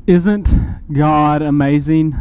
Isn't God amazing?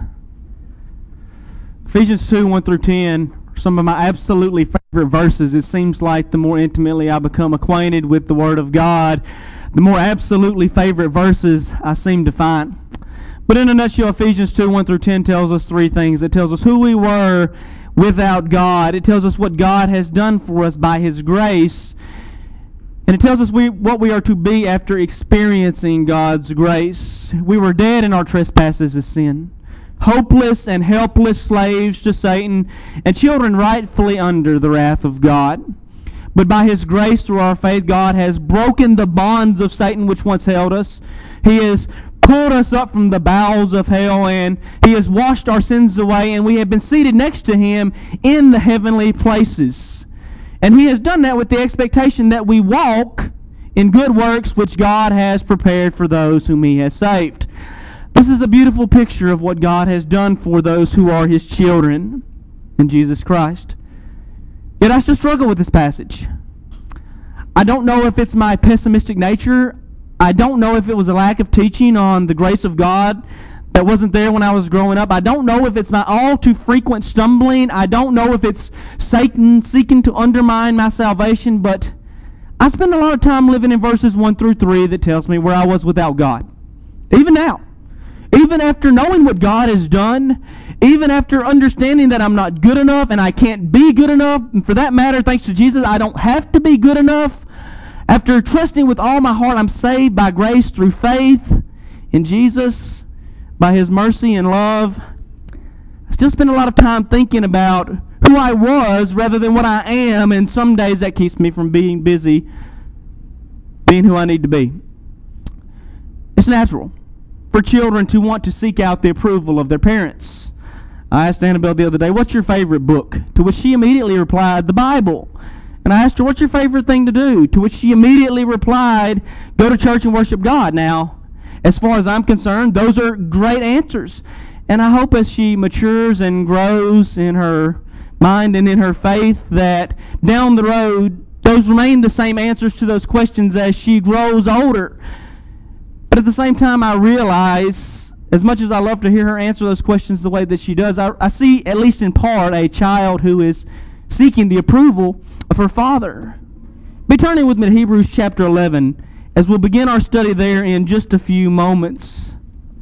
Ephesians 2, 1 through 10 are some of my absolutely favorite verses. It seems like the more intimately I become acquainted with the Word of God, the more absolutely favorite verses I seem to find. But in a nutshell, Ephesians 2, 1 through 10 tells us three things. It tells us who we were without God. It tells us what God has done for us by His grace. And it tells us what we are to be after experiencing God's grace. We were dead in our trespasses of sin, hopeless and helpless slaves to Satan, and children rightfully under the wrath of God. But by His grace through our faith, God has broken the bonds of Satan which once held us. He has pulled us up from the bowels of hell, and He has washed our sins away, and we have been seated next to Him in the heavenly places. And He has done that with the expectation that we walk in good works which God has prepared for those whom He has saved. This is a beautiful picture of what God has done for those who are His children in Jesus Christ. Yet I still struggle with this passage. I don't know if it's my pessimistic nature. I don't know if it was a lack of teaching on the grace of God that wasn't there when I was growing up. I don't know if it's my all too frequent stumbling. I don't know if it's Satan seeking to undermine my salvation, but I spend a lot of time living in verses 1 through 3 that tells me where I was without God. Even now. Even after knowing what God has done, even after understanding that I'm not good enough and I can't be good enough, and for that matter, thanks to Jesus, I don't have to be good enough. After trusting with all my heart, I'm saved by grace through faith in Jesus, by His mercy and love. I still spend a lot of time thinking about who I was rather than what I am, and some days that keeps me from being busy being who I need to be. It's natural for children to want to seek out the approval of their parents. I asked Annabelle the other day, "What's your favorite book?" To which she immediately replied, "The Bible." And I asked her, "What's your favorite thing to do?" To which she immediately replied, "Go to church and worship God." Now, as far as I'm concerned, those are great answers. And I hope as she matures and grows in her mind and in her faith that down the road, those remain the same answers to those questions as she grows older. But at the same time, I realize, as much as I love to hear her answer those questions the way that she does, I see, at least in part, a child who is seeking the approval of her father. Be turning with me to Hebrews chapter 11, as we'll begin our study there in just a few moments.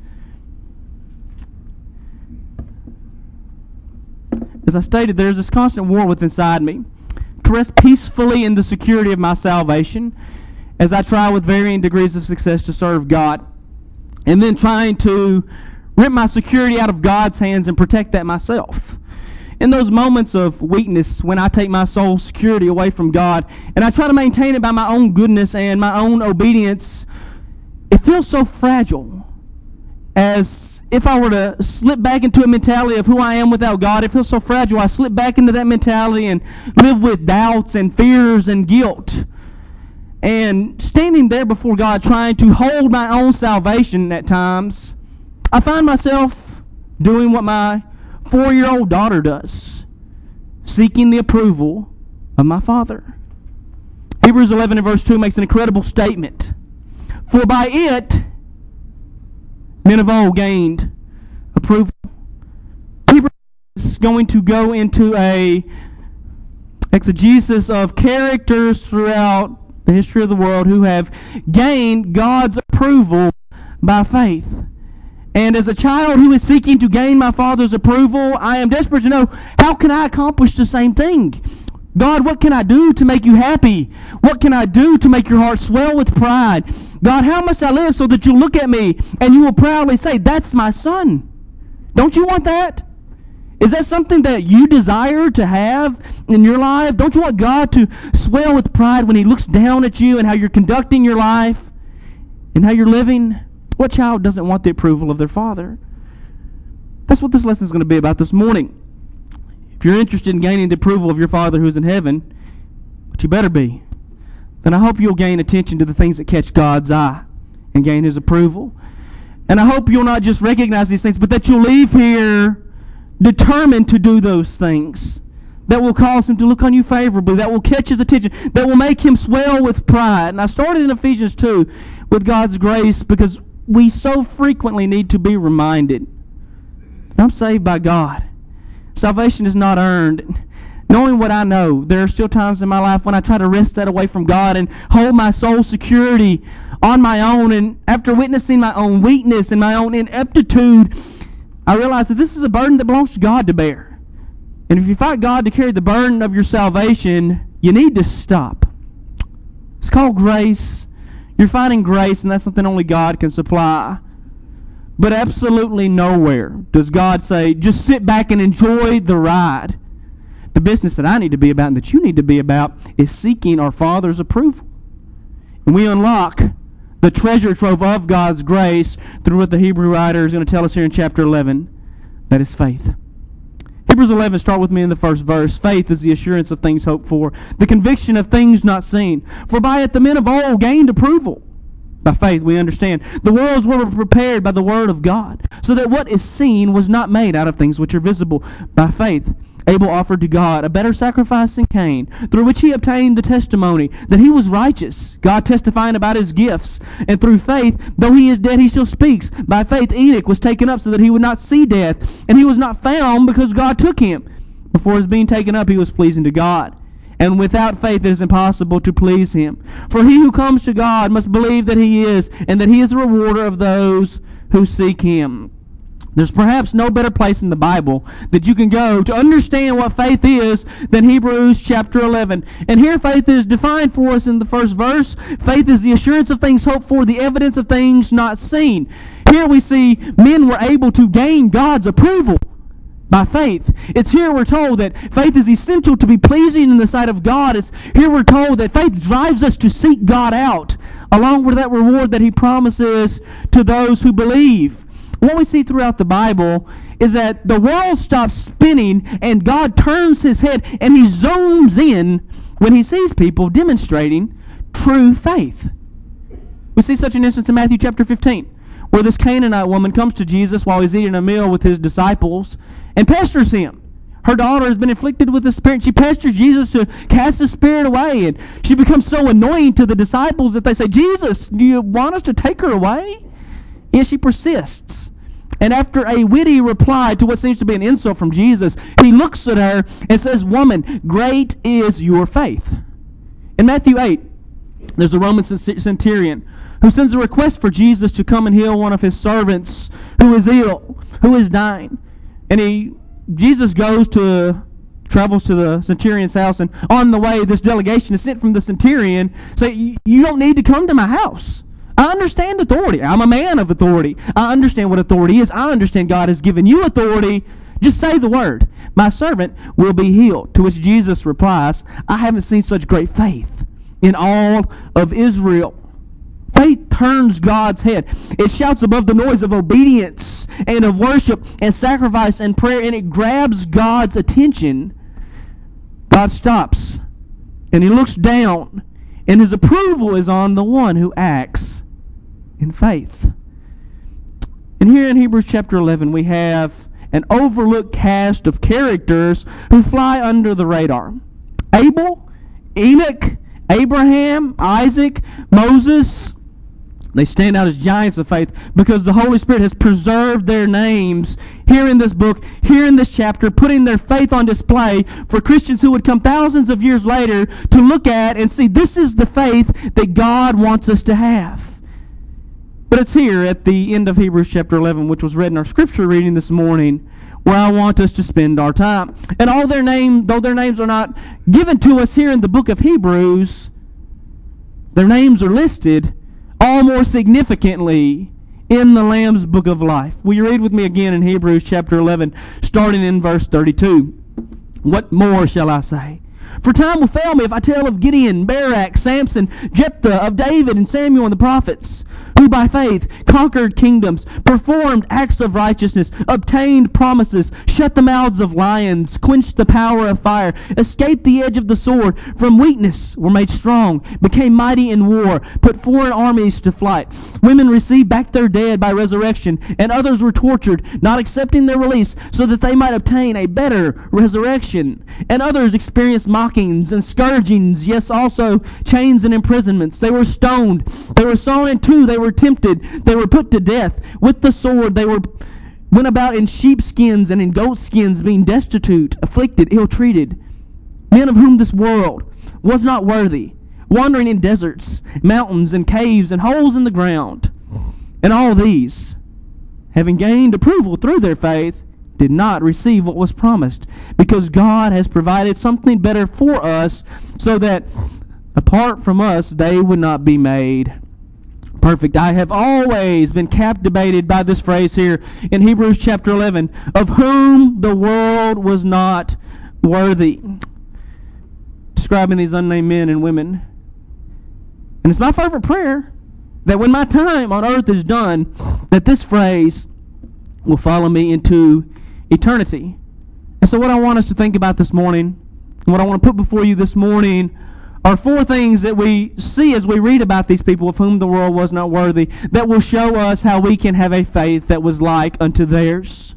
As I stated, there's this constant war within inside me to rest peacefully in the security of my salvation as I try with varying degrees of success to serve God, and then trying to rip my security out of God's hands and protect that myself. In those moments of weakness, when I take my soul's security away from God and I try to maintain it by my own goodness and my own obedience, it feels so fragile. As if I were to slip back into a mentality of who I am without God, it feels so fragile. I slip back into that mentality and live with doubts and fears and guilt. And standing there before God trying to hold my own salvation at times, I find myself doing what my 4-year-old daughter does, seeking the approval of my father. Hebrews 11 and verse 2 makes an incredible statement. For by it, men of old gained approval. Hebrews is going to go into a exegesis of characters throughout the history of the world who have gained God's approval by faith. And as a child who is seeking to gain my Father's approval, I am desperate to know, how can I accomplish the same thing? God, what can I do to make you happy? What can I do to make your heart swell with pride? God, how must I live so that you'll look at me and you will proudly say, "That's my son"? Don't you want that? Is that something that you desire to have in your life? Don't you want God to swell with pride when He looks down at you and how you're conducting your life and how you're living? What child doesn't want the approval of their father? That's what this lesson is going to be about this morning. If you're interested in gaining the approval of your Father who's in heaven, which you better be, then I hope you'll gain attention to the things that catch God's eye and gain His approval. And I hope you'll not just recognize these things, but that you'll leave here determined to do those things that will cause Him to look on you favorably, that will catch His attention, that will make Him swell with pride. And I started in Ephesians 2 with God's grace because we so frequently need to be reminded that I'm saved by God. Salvation is not earned. Knowing what I know, there are still times in my life when I try to wrest that away from God and hold my soul security on my own. And after witnessing my own weakness and my own ineptitude, I realize that this is a burden that belongs to God to bear. And if you fight God to carry the burden of your salvation, you need to stop. It's called grace. You're fighting grace, and that's something only God can supply. But absolutely nowhere does God say, just sit back and enjoy the ride. The business that I need to be about and that you need to be about is seeking our Father's approval. And we unlock the treasure trove of God's grace through what the Hebrew writer is going to tell us here in chapter 11. That is faith. Hebrews 11, start with me in the first verse. Faith is the assurance of things hoped for, the conviction of things not seen. For by it the men of old gained approval. By faith we understand the worlds were prepared by the word of God, so that what is seen was not made out of things which are visible. By faith Abel offered to God a better sacrifice than Cain, through which he obtained the testimony that he was righteous, God testifying about his gifts. And through faith, though he is dead, he still speaks. By faith Enoch was taken up so that he would not see death, and he was not found because God took him. Before his being taken up, he was pleasing to God. And without faith it is impossible to please him. For he who comes to God must believe that he is, and that he is a rewarder of those who seek him. There's perhaps no better place in the Bible that you can go to understand what faith is than Hebrews chapter 11. And here faith is defined for us in the first verse. Faith is the assurance of things hoped for, the evidence of things not seen. Here we see men were able to gain God's approval by faith. It's here we're told that faith is essential to be pleasing in the sight of God. It's here we're told that faith drives us to seek God out, along with that reward that he promises to those who believe. What we see throughout the Bible is that the world stops spinning and God turns his head and he zooms in when he sees people demonstrating true faith. We see such an instance in Matthew chapter 15, where this Canaanite woman comes to Jesus while he's eating a meal with his disciples and pesters him. Her daughter has been afflicted with the spirit. She pesters Jesus to cast the spirit away, and she becomes so annoying to the disciples that they say, Jesus, do you want us to take her away? And she persists. And after a witty reply to what seems to be an insult from Jesus, he looks at her and says, Woman, great is your faith. In Matthew 8, there's a Roman centurion who sends a request for Jesus to come and heal one of his servants who is ill, who is dying. And Jesus travels to the centurion's house, and on the way, this delegation is sent from the centurion, say, you don't need to come to my house. I understand authority. I'm a man of authority. I understand what authority is. I understand God has given you authority. Just say the word. My servant will be healed. To which Jesus replies, I haven't seen such great faith in all of Israel. Faith turns God's head. It shouts above the noise of obedience and of worship and sacrifice and prayer, and it grabs God's attention. God stops, and he looks down, and his approval is on the one who acts in faith. And here in Hebrews chapter 11, we have an overlooked cast of characters who fly under the radar. Abel, Enoch, Abraham, Isaac, Moses. They stand out as giants of faith because the Holy Spirit has preserved their names here in this book, here in this chapter, putting their faith on display for Christians who would come thousands of years later to look at and see this is the faith that God wants us to have. But it's here at the end of Hebrews chapter 11, which was read in our scripture reading this morning, where I want us to spend our time. And though their names are not given to us here in the book of Hebrews, their names are listed all more significantly in the Lamb's book of life. Will you read with me again in Hebrews chapter 11, starting in verse 32? What more shall I say? For time will fail me if I tell of Gideon, Barak, Samson, Jephthah, of David and Samuel and the prophets, who by faith conquered kingdoms, performed acts of righteousness, obtained promises, shut the mouths of lions, quenched the power of fire, escaped the edge of the sword, from weakness were made strong, became mighty in war, put foreign armies to flight. Women received back their dead by resurrection, and others were tortured, not accepting their release, so that they might obtain a better resurrection. And others experienced mockings and scourgings, yes, also chains and imprisonments. They were stoned. They were sawn in two. They were tempted. They were put to death with the sword. They went about in sheepskins and in goatskins, being destitute, afflicted, ill-treated. Men of whom this world was not worthy, wandering in deserts, mountains, and caves, and holes in the ground. And all these, having gained approval through their faith, did not receive what was promised, because God has provided something better for us, so that apart from us they would not be made perfect. I have always been captivated by this phrase here in Hebrews chapter 11, of whom the world was not worthy, describing these unnamed men and women. And it's my fervent prayer that when my time on earth is done, that this phrase will follow me into eternity. And so what I want us to think about this morning, and what I want to put before you this morning, are four things that we see as we read about these people of whom the world was not worthy, that will show us how we can have a faith that was like unto theirs.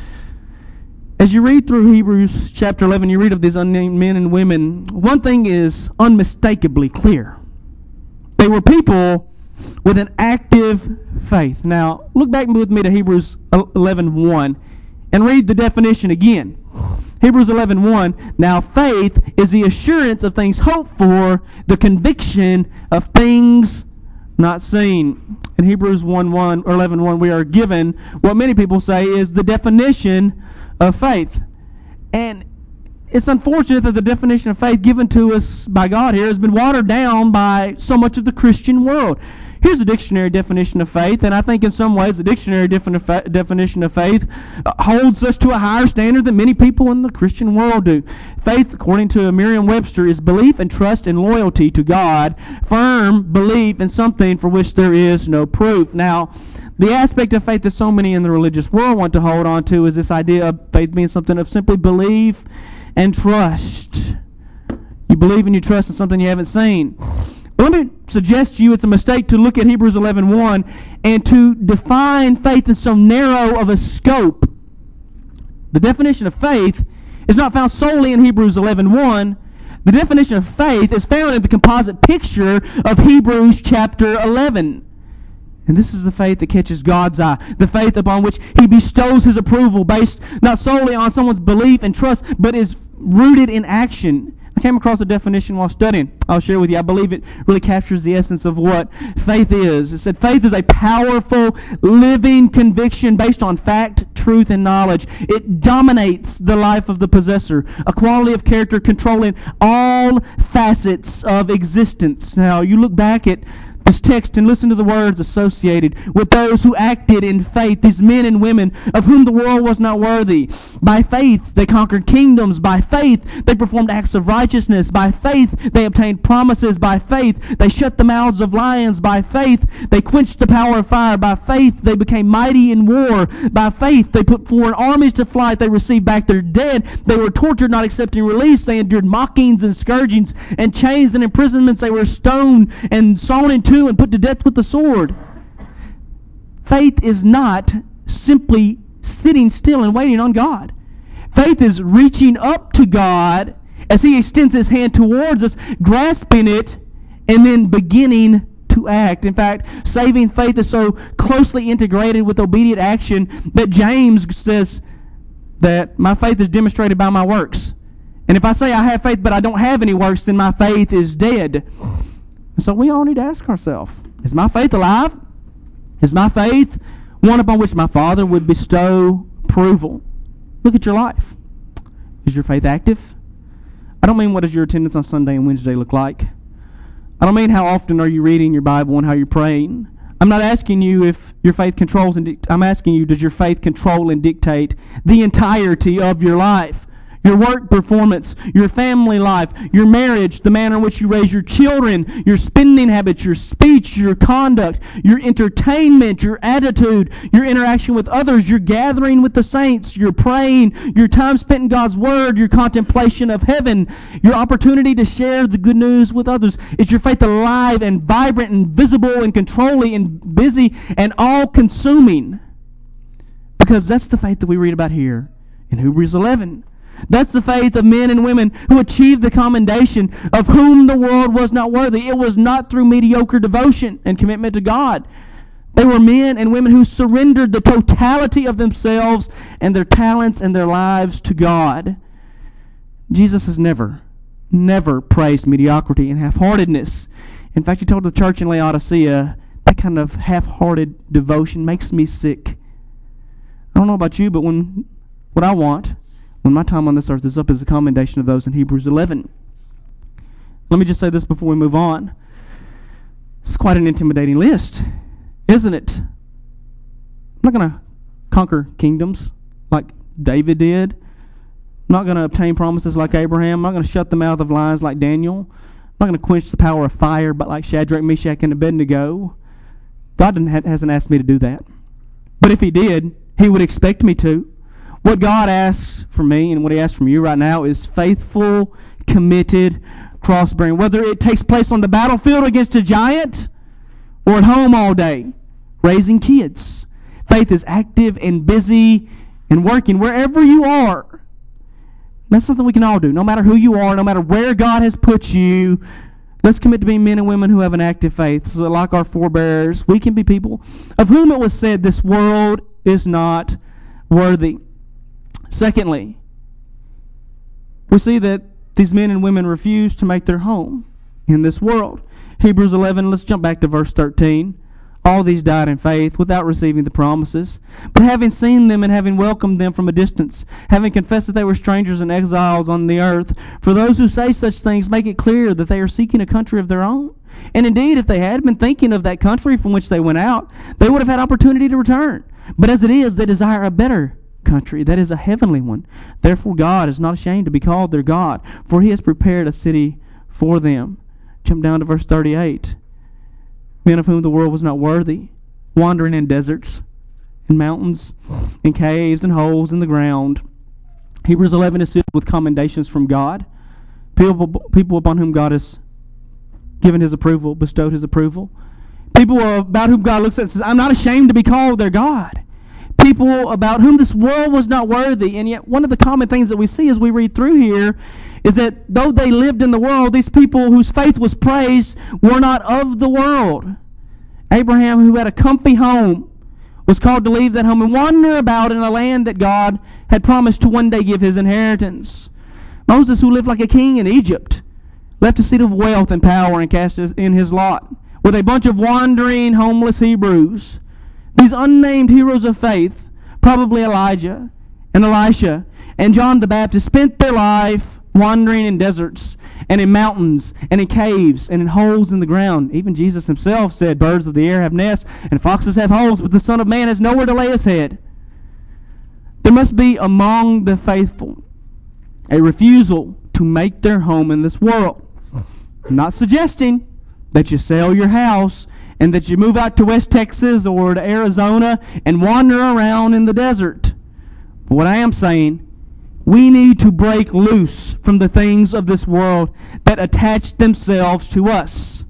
As you read through Hebrews chapter 11, you read of these unnamed men and women, one thing is unmistakably clear. They were people with an active faith. Now, look back with me to Hebrews 11:1 and read the definition again. Hebrews 11:1, now faith is the assurance of things hoped for, the conviction of things not seen. In Hebrews 1:1 or 11:1, we are given what many people say is the definition of faith. And it's unfortunate that the definition of faith given to us by God here has been watered down by so much of the Christian world. Here's the dictionary definition of faith, and I think in some ways the dictionary definition of faith holds us to a higher standard than many people in the Christian world do. Faith, according to Merriam-Webster, is belief and trust and loyalty to God, firm belief in something for which there is no proof. Now, the aspect of faith that so many in the religious world want to hold on to is this idea of faith being something of simply belief and trust. You believe and you trust in something you haven't seen. Let me suggest to you it's a mistake to look at Hebrews 11:1 and to define faith in so narrow of a scope. The definition of faith is not found solely in Hebrews 11:1. The definition of faith is found in the composite picture of Hebrews chapter 11. And this is the faith that catches God's eye, the faith upon which He bestows His approval based not solely on someone's belief and trust, but is rooted in action. I came across a definition while studying. I'll share with you. I believe it really captures the essence of what faith is. It said faith is a powerful, living conviction based on fact, truth, and knowledge. It dominates the life of the possessor, a quality of character controlling all facets of existence. Now, you look back at this text and listen to the words associated with those who acted in faith, these men and women of whom the world was not worthy. By faith they conquered kingdoms. By faith they performed acts of righteousness. By faith they obtained promises. By faith they shut the mouths of lions. By faith they quenched the power of fire. By faith they became mighty in war. By faith they put foreign armies to flight. They received back their dead. They were tortured, not accepting release. They endured mockings and scourgings and chains and imprisonments. They were stoned and sawn in two and put to death with the sword. Faith is not simply sitting still and waiting on God. Faith is reaching up to God as He extends His hand towards us, grasping it, and then beginning to act. In fact, saving faith is so closely integrated with obedient action that James says that my faith is demonstrated by my works. And if I say I have faith but I don't have any works, then my faith is dead. So we all need to ask ourselves, is my faith alive? Is my faith one upon which my Father would bestow approval? Look at your life. Is your faith active? I don't mean what does your attendance on Sunday and Wednesday look like. I don't mean how often are you reading your Bible and how you're praying. I'm not asking you if your faith controls I'm asking you, does your faith control and dictate the entirety of your life? Your work performance, your family life, your marriage, the manner in which you raise your children, your spending habits, your speech, your conduct, your entertainment, your attitude, your interaction with others, your gathering with the saints, your praying, your time spent in God's Word, your contemplation of heaven, your opportunity to share the good news with others. Is your faith alive and vibrant and visible and controlling and busy and all-consuming? Because that's the faith that we read about here in Hebrews 11. That's the faith of men and women who achieved the commendation of whom the world was not worthy. It was not through mediocre devotion and commitment to God. They were men and women who surrendered the totality of themselves and their talents and their lives to God. Jesus has never praised mediocrity and half-heartedness. In fact, he told the church in Laodicea, that kind of half-hearted devotion makes me sick. I don't know about you, but what I want when my time on this earth is up is a commendation of those in Hebrews 11. Let me just say this before we move on. It's quite an intimidating list, isn't it? I'm not going to conquer kingdoms like David did. I'm not going to obtain promises like Abraham. I'm not going to shut the mouth of lions like Daniel. I'm not going to quench the power of fire but like Shadrach, Meshach, and Abednego. God hasn't asked me to do that. But if he did, he would expect me to. What God asks from me and what he asks from you right now is faithful, committed cross-bearing. Whether it takes place on the battlefield against a giant or at home all day, raising kids. Faith is active and busy and working wherever you are. That's something we can all do. No matter who you are, no matter where God has put you, let's commit to being men and women who have an active faith. So that like our forebears, we can be people of whom it was said, this world is not worthy. Secondly, we see that these men and women refuse to make their home in this world. Hebrews 11, let's jump back to verse 13. All these died in faith without receiving the promises. But having seen them and having welcomed them from a distance, having confessed that they were strangers and exiles on the earth, for those who say such things make it clear that they are seeking a country of their own. And indeed, if they had been thinking of that country from which they went out, they would have had opportunity to return. But as it is, they desire a better country, that is a heavenly one. Therefore God is not ashamed to be called their God, for he has prepared a city for them. Jump down to verse 38. Men of whom the world was not worthy, wandering in deserts, in mountains, in caves, and holes in the ground. Hebrews 11 is filled with commendations from God. People upon whom God has given his approval, bestowed his approval. People about whom God looks at and says, I'm not ashamed to be called their God. People about whom this world was not worthy. And yet one of the common things that we see as we read through here is that though they lived in the world, these people whose faith was praised were not of the world. Abraham, who had a comfy home, was called to leave that home and wander about in a land that God had promised to one day give his inheritance. Moses, who lived like a king in Egypt, left a seat of wealth and power and cast in his lot with a bunch of wandering, homeless Hebrews. These unnamed heroes of faith, probably Elijah and Elisha and John the Baptist, spent their life wandering in deserts and in mountains and in caves and in holes in the ground. Even Jesus himself said, birds of the air have nests and foxes have holes, but the Son of Man has nowhere to lay his head. There must be among the faithful a refusal to make their home in this world. I'm not suggesting that you sell your house and that you move out to West Texas or to Arizona and wander around in the desert. But what I am saying, we need to break loose from the things of this world that attach themselves to us.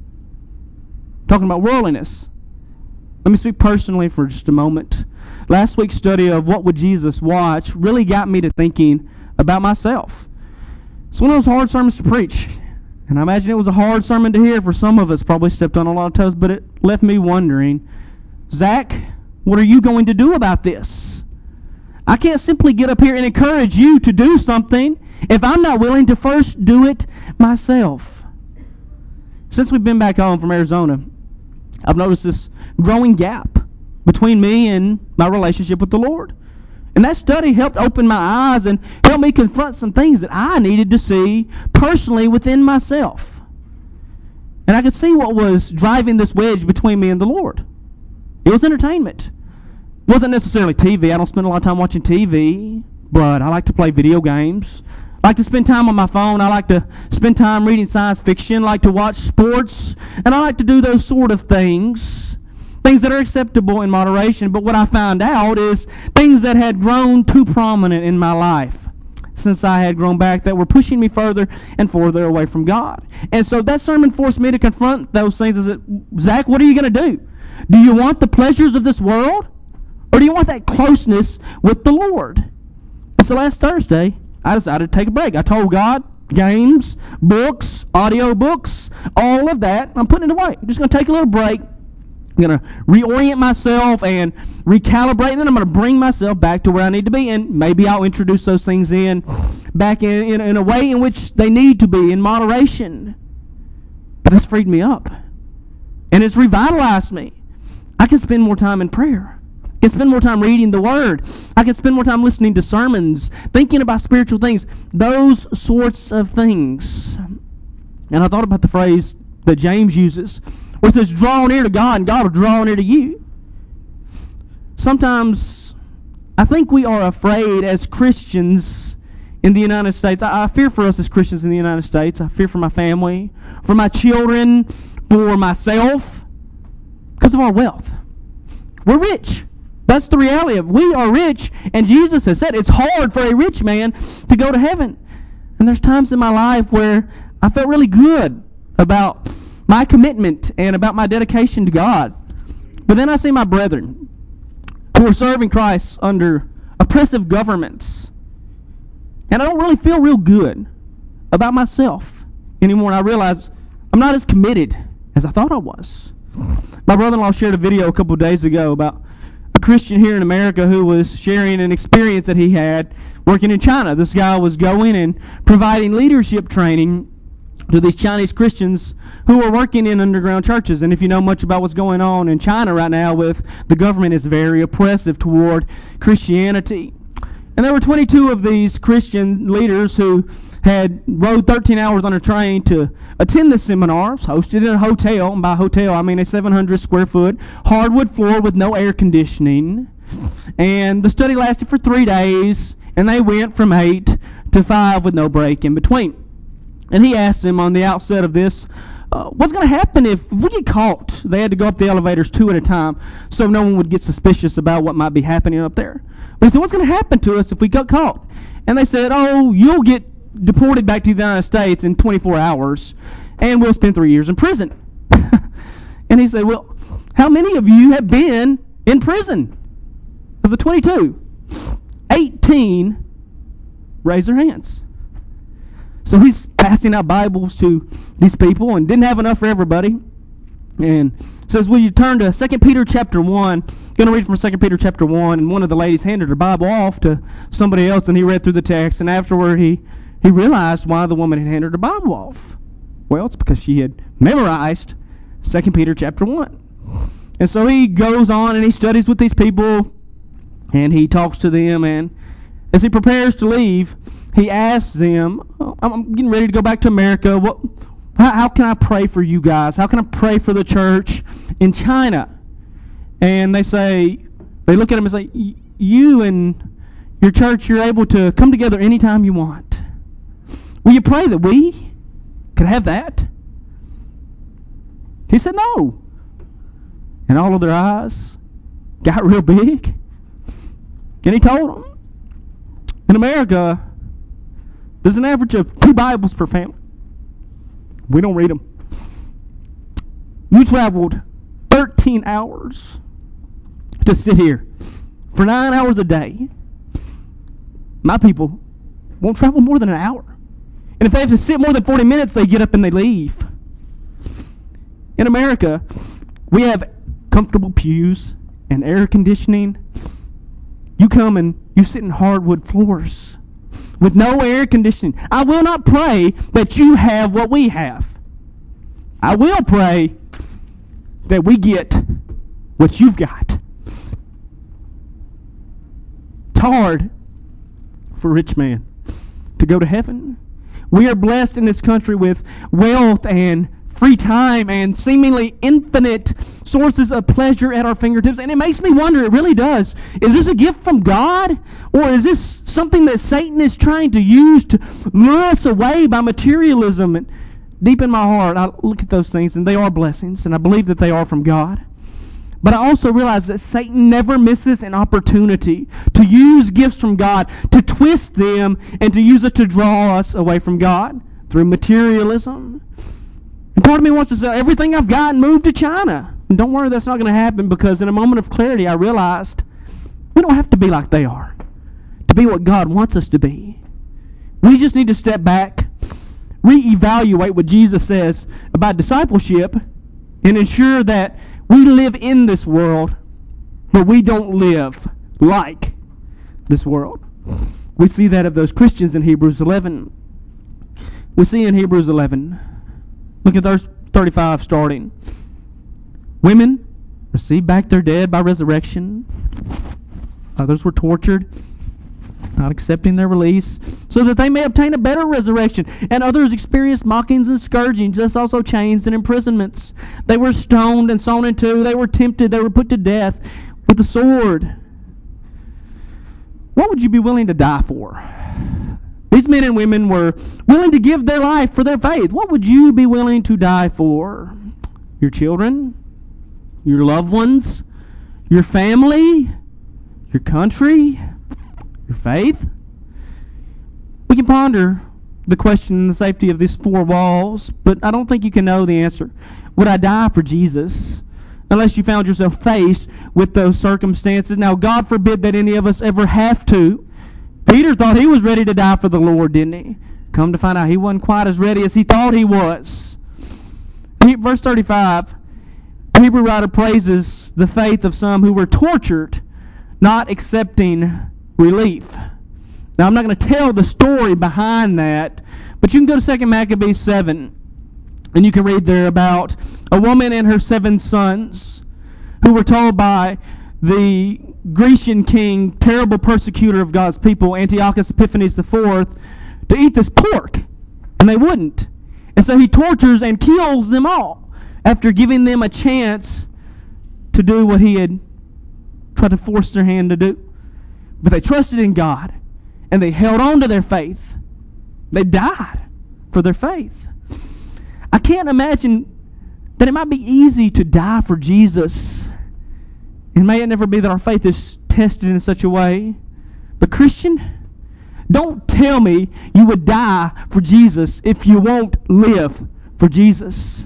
I'm talking about worldliness. Let me speak personally for just a moment. Last week's study of What Would Jesus Watch really got me to thinking about myself. It's one of those hard sermons to preach. And I imagine it was a hard sermon to hear for some of us. Probably stepped on a lot of toes, but it left me wondering, Zach, what are you going to do about this? I can't simply get up here and encourage you to do something if I'm not willing to first do it myself. Since we've been back home from Arizona, I've noticed this growing gap between me and my relationship with the Lord. And that study helped open my eyes and help me confront some things that I needed to see personally within myself. And I could see what was driving this wedge between me and the Lord. It was entertainment. It wasn't necessarily TV. I don't spend a lot of time watching TV, but I like to play video games. I like to spend time on my phone. I like to spend time reading science fiction. I like to watch sports. And I like to do those sort of things. Things that are acceptable in moderation. But what I found out is things that had grown too prominent in my life since I had grown back that were pushing me further and further away from God. And so that sermon forced me to confront those things. Is that, Zach, what are you going to do? Do you want the pleasures of this world? Or do you want that closeness with the Lord? And so last Thursday, I decided to take a break. I told God, games, books, audio books, all of that, I'm putting it away. I'm just going to take a little break. I'm going to reorient myself and recalibrate, and then I'm going to bring myself back to where I need to be, and maybe I'll introduce those things back in a way in which they need to be, in moderation. But that's freed me up, and it's revitalized me. I can spend more time in prayer. I can spend more time reading the Word. I can spend more time listening to sermons, thinking about spiritual things, those sorts of things. And I thought about the phrase that James uses, where it says, draw near to God, and God will draw near to you. Sometimes I think we are afraid as Christians in the United States. I fear for us as Christians in the United States. I fear for my family, for my children, for myself, because of our wealth. We're rich. That's the reality of it. We are rich, and Jesus has said it's hard for a rich man to go to heaven. And there's times in my life where I felt really good about my commitment and about my dedication to God. But then I see my brethren who are serving Christ under oppressive governments, and I don't really feel real good about myself anymore. And I realize I'm not as committed as I thought I was. My brother-in-law shared a video a couple of days ago about a Christian here in America who was sharing an experience that he had working in China. This guy was going and providing leadership training to these Chinese Christians who are working in underground churches. And if you know much about what's going on in China right now, with the government is very oppressive toward Christianity. And there were 22 of these Christian leaders who had rode 13 hours on a train to attend the seminars, hosted in a hotel. And by hotel, I mean a 700 square foot hardwood floor with no air conditioning. And the study lasted for 3 days, and they went from 8 to 5 with no break in between. And he asked them on the outset of this, what's going to happen if we get caught? They had to go up the elevators 2 at a time so no one would get suspicious about what might be happening up there. But he said, what's going to happen to us if we got caught? And they said, oh, you'll get deported back to the United States in 24 hours, and we'll spend 3 years in prison. And he said, well, how many of you have been in prison? Of the 22, 18 raised their hands. So he's passing out Bibles to these people and didn't have enough for everybody. And says, will you turn to 2 Peter chapter 1. Going to read from 2 Peter chapter 1. And one of the ladies handed her Bible off to somebody else, and he read through the text. And afterward, he realized why the woman had handed her Bible off. Well, it's because she had memorized 2 Peter chapter 1. And so he goes on and he studies with these people, and he talks to them. And as he prepares to leave, he asks them, I'm getting ready to go back to America. How can I pray for you guys? How can I pray for the church in China? And they look at him and say, you and your church, you're able to come together anytime you want. Will you pray that we could have that? He said no. And all of their eyes got real big. And he told them, in America, there's an average of 2 Bibles per family. We don't read them. You traveled 13 hours to sit here for 9 hours a day. My people won't travel more than an hour. And if they have to sit more than 40 minutes, they get up and they leave. In America, we have comfortable pews and air conditioning. You come and you sit in hardwood floors with no air conditioning. I will not pray that you have what we have. I will pray that we get what you've got. It's hard for a rich man to go to heaven. We are blessed in this country with wealth and free time and seemingly infinite sources of pleasure at our fingertips. And it makes me wonder, it really does, is this a gift from God? Or is this something that Satan is trying to use to lure us away by materialism? And deep in my heart, I look at those things, and they are blessings, and I believe that they are from God. But I also realize that Satan never misses an opportunity to use gifts from God, to twist them, and to use it to draw us away from God through materialism. And part of me wants to say, everything I've got and move to China. And don't worry, that's not going to happen, because in a moment of clarity, I realized we don't have to be like they are to be what God wants us to be. We just need to step back, reevaluate what Jesus says about discipleship, and ensure that we live in this world, but we don't live like this world. We see that of those Christians in Hebrews 11. We see in Hebrews 11, look at verse 35 starting. Women received back their dead by resurrection. Others were tortured, not accepting their release, so that they may obtain a better resurrection. And others experienced mockings and scourgings, thus also chains and imprisonments. They were stoned and sawn in two. They were tempted. They were put to death with the sword. What would you be willing to die for? These men and women were willing to give their life for their faith. What would you be willing to die for? Your children? Your loved ones? Your family? Your country? Your faith? We can ponder the question in the safety of these four walls, but I don't think you can know the answer. Would I die for Jesus? Unless you found yourself faced with those circumstances. Now, God forbid that any of us ever have to. Peter thought he was ready to die for the Lord, didn't he? Come to find out he wasn't quite as ready as he thought he was. Verse 35, the Hebrew writer praises the faith of some who were tortured, not accepting relief. Now, I'm not going to tell the story behind that, but you can go to 2 Maccabees 7, and you can read there about a woman and her 7 sons who were told by the Grecian king, terrible persecutor of God's people, Antiochus Epiphanes IV, to eat this pork, and they wouldn't. And so he tortures and kills them all after giving them a chance to do what he had tried to force their hand to do. But they trusted in God, and they held on to their faith. They died for their faith. I can't imagine that it might be easy to die for Jesus. And may it never be that our faith is tested in such a way. But Christian, don't tell me you would die for Jesus if you won't live for Jesus.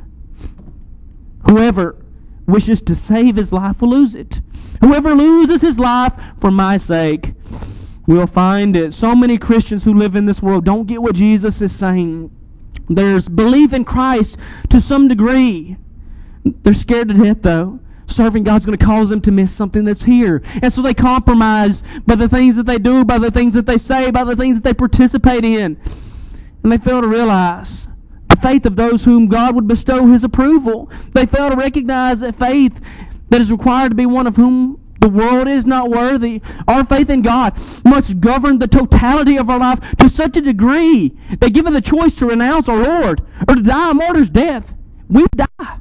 Whoever wishes to save his life will lose it. Whoever loses his life for my sake will find it. So many Christians who live in this world don't get what Jesus is saying. There's belief in Christ to some degree. They're scared to death, though. Serving God's going to cause them to miss something that's here. And so they compromise by the things that they do, by the things that they say, by the things that they participate in. And they fail to realize the faith of those whom God would bestow his approval. They fail to recognize that faith that is required to be one of whom the world is not worthy. Our faith in God must govern the totality of our life to such a degree that given the choice to renounce our Lord or to die a martyr's death, we die.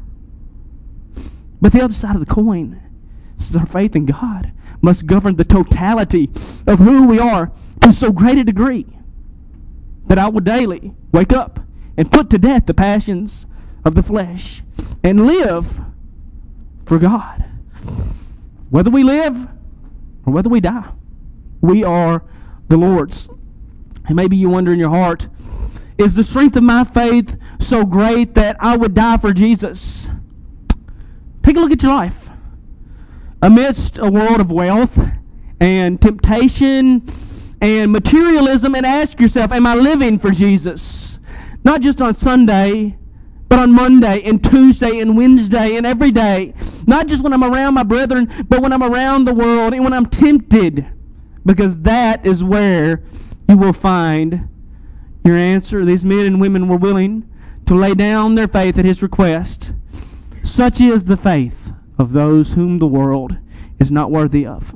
But the other side of the coin is our faith in God must govern the totality of who we are to so great a degree that I will daily wake up and put to death the passions of the flesh and live for God. Whether we live or whether we die, we are the Lord's. And maybe you wonder in your heart, is the strength of my faith so great that I would die for Jesus? Take a look at your life. Amidst a world of wealth and temptation and materialism, and ask yourself, am I living for Jesus? Not just on Sunday, but on Monday and Tuesday and Wednesday and every day. Not just when I'm around my brethren, but when I'm around the world and when I'm tempted. Because that is where you will find your answer. These men and women were willing to lay down their faith at his request. Such is the faith of those whom the world is not worthy of.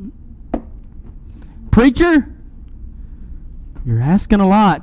Preacher, you're asking a lot.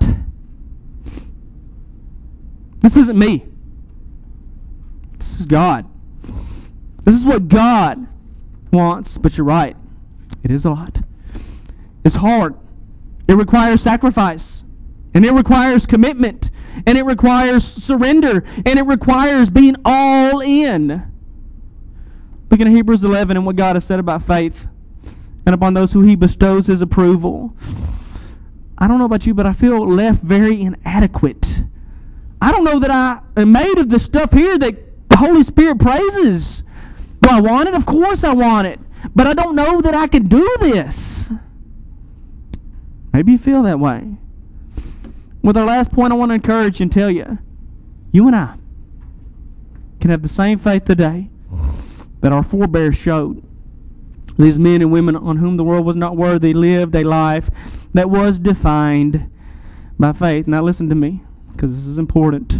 This isn't me. This is God. This is what God wants. But you're right. It is a lot. It's hard. It requires sacrifice. And it requires commitment. And it requires surrender. And it requires being all in. Look at Hebrews 11 and what God has said about faith. And upon those who he bestows his approval. I don't know about you, but I feel left very inadequate. I don't know that I am made of the stuff here that the Holy Spirit praises. Do I want it? Of course I want it. But I don't know that I can do this. Maybe you feel that way. With our last point, I want to encourage you and tell you, you and I can have the same faith today that our forebears showed. These men and women on whom the world was not worthy lived a life that was defined by faith. Now listen to me, because this is important.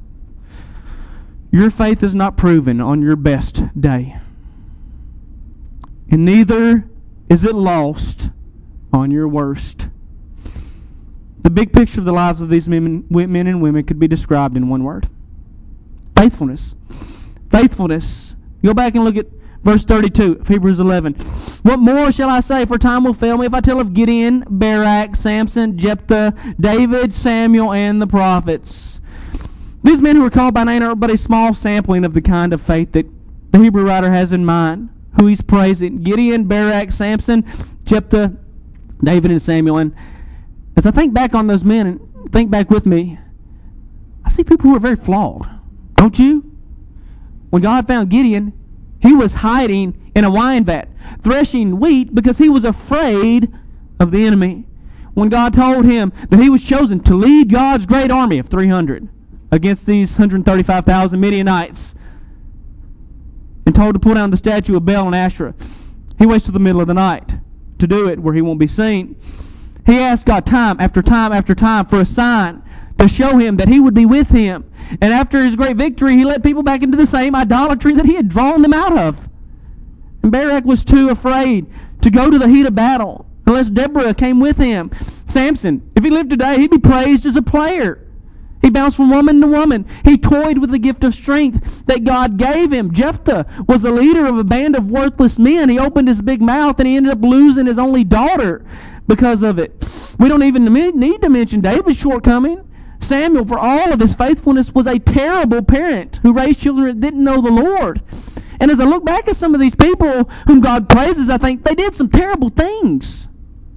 Your faith is not proven on your best day, and neither is it lost on your worst. The big picture of the lives of these men and women could be described in one word: faithfulness. Faithfulness. Go back and look at verse 32 of Hebrews 11. What more shall I say? For time will fail me if I tell of Gideon, Barak, Samson, Jephthah, David, Samuel, and the prophets. These men who are called by name are but a small sampling of the kind of faith that the Hebrew writer has in mind, who he's praising. Gideon, Barak, Samson, Jephthah, David, and Samuel. And as I think back on those men and think back with me, I see people who are very flawed. Don't you? When God found Gideon, he was hiding in a wine vat, threshing wheat because he was afraid of the enemy. When God told him that he was chosen to lead God's great army of 300 against these 135,000 Midianites, and told to pull down the statue of Baal and Asherah, he waits till the middle of the night to do it where he won't be seen. He asked God time after time after time for a sign to show him that he would be with him. And after his great victory, he led people back into the same idolatry that he had drawn them out of. And Barak was too afraid to go to the heat of battle unless Deborah came with him. Samson, if he lived today, he'd be praised as a player. He bounced from woman to woman. He toyed with the gift of strength that God gave him. Jephthah was the leader of a band of worthless men. He opened his big mouth and he ended up losing his only daughter because of it. We don't even need to mention David's shortcoming. Samuel, for all of his faithfulness, was a terrible parent who raised children that didn't know the Lord. And as I look back at some of these people whom God praises, I think they did some terrible things.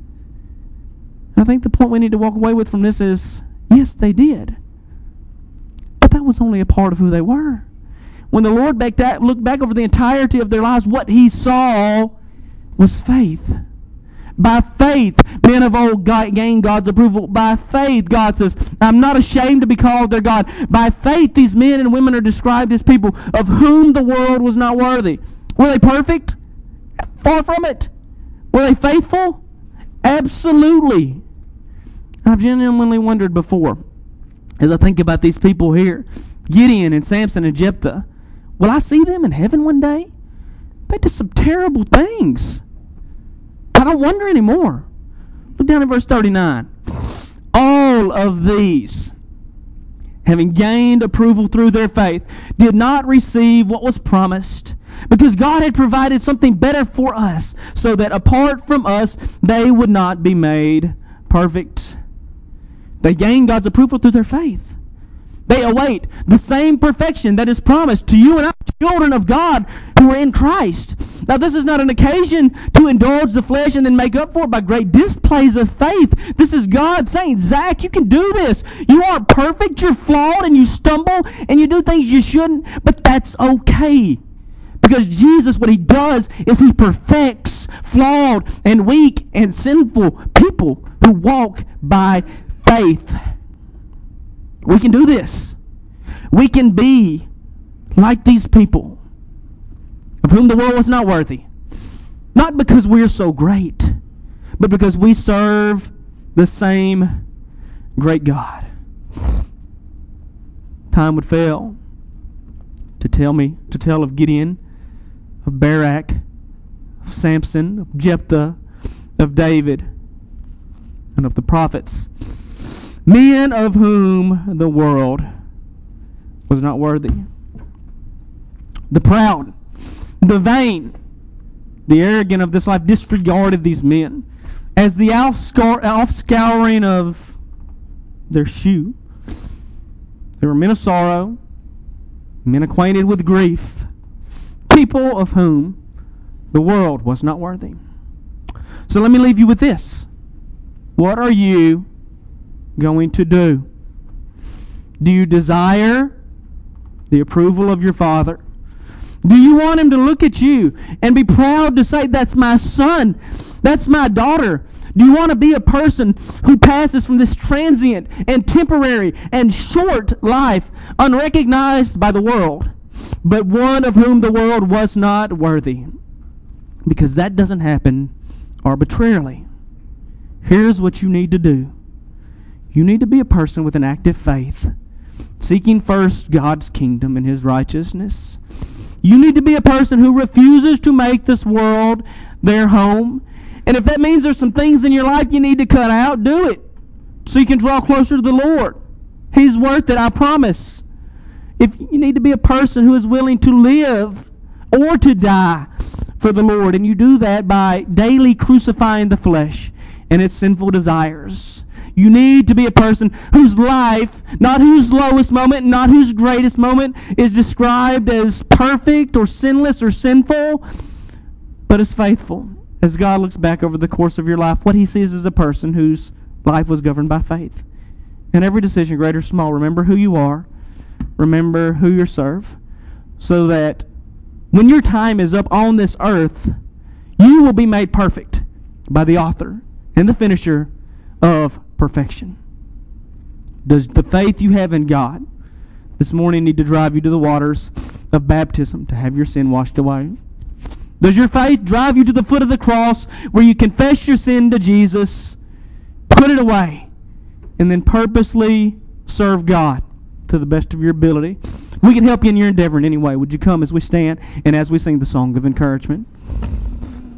I think the point we need to walk away with from this is, yes, they did. But that was only a part of who they were. When the Lord looked back over the entirety of their lives, what he saw was faith. By faith, men of old gained God's approval. By faith, God says, I'm not ashamed to be called their God. By faith, these men and women are described as people of whom the world was not worthy. Were they perfect? Far from it. Were they faithful? Absolutely. I've genuinely wondered before, as I think about these people here, Gideon and Samson and Jephthah, will I see them in heaven one day? They did some terrible things. I don't wonder anymore. Look down at verse 39. All of these, having gained approval through their faith, did not receive what was promised, because God had provided something better for us, so that apart from us, they would not be made perfect. They gained God's approval through their faith. They await the same perfection that is promised to you and I, children of God who are in Christ. Now, this is not an occasion to indulge the flesh and then make up for it by great displays of faith. This is God saying, Zach, you can do this. You aren't perfect, you're flawed, and you stumble, and you do things you shouldn't, but that's okay. Because Jesus, what he does is he perfects flawed and weak and sinful people who walk by faith. We can do this. We can be like these people of whom the world was not worthy. Not because we're so great, but because we serve the same great God. Time would fail to tell of Gideon, of Barak, of Samson, of Jephthah, of David, and of the prophets. Men of whom the world was not worthy. The proud, the vain, the arrogant of this life disregarded these men as the offscouring of their shoe. They were men of sorrow, men acquainted with grief, people of whom the world was not worthy. So let me leave you with this. What are you going to do? Do you desire the approval of your Father? Do you want him to look at you and be proud to say, that's my son, that's my daughter, Do you want to be a person who passes from this transient and temporary and short life unrecognized by the world, but one of whom the world was not worthy? Because that doesn't happen arbitrarily. Here's what you need to do. You need to be a person with an active faith, seeking first God's kingdom and His righteousness. You need to be a person who refuses to make this world their home. And if that means there's some things in your life you need to cut out, do it, so you can draw closer to the Lord. He's worth it, I promise. If you need to be a person who is willing to live or to die for the Lord, and you do that by daily crucifying the flesh and its sinful desires. You need to be a person whose life, not whose lowest moment, not whose greatest moment, is described as perfect or sinless or sinful, but as faithful. As God looks back over the course of your life, what He sees is a person whose life was governed by faith. In every decision, great or small, remember who you are, remember who you serve, so that when your time is up on this earth, you will be made perfect by the author and the finisher of perfection. Does the faith you have in God this morning need to drive you to the waters of baptism to have your sin washed away? Does your faith drive you to the foot of the cross where you confess your sin to Jesus, put it away, and then purposely serve God to the best of your ability? We can help you in your endeavor in any way. Would you come as we stand and as we sing the song of encouragement?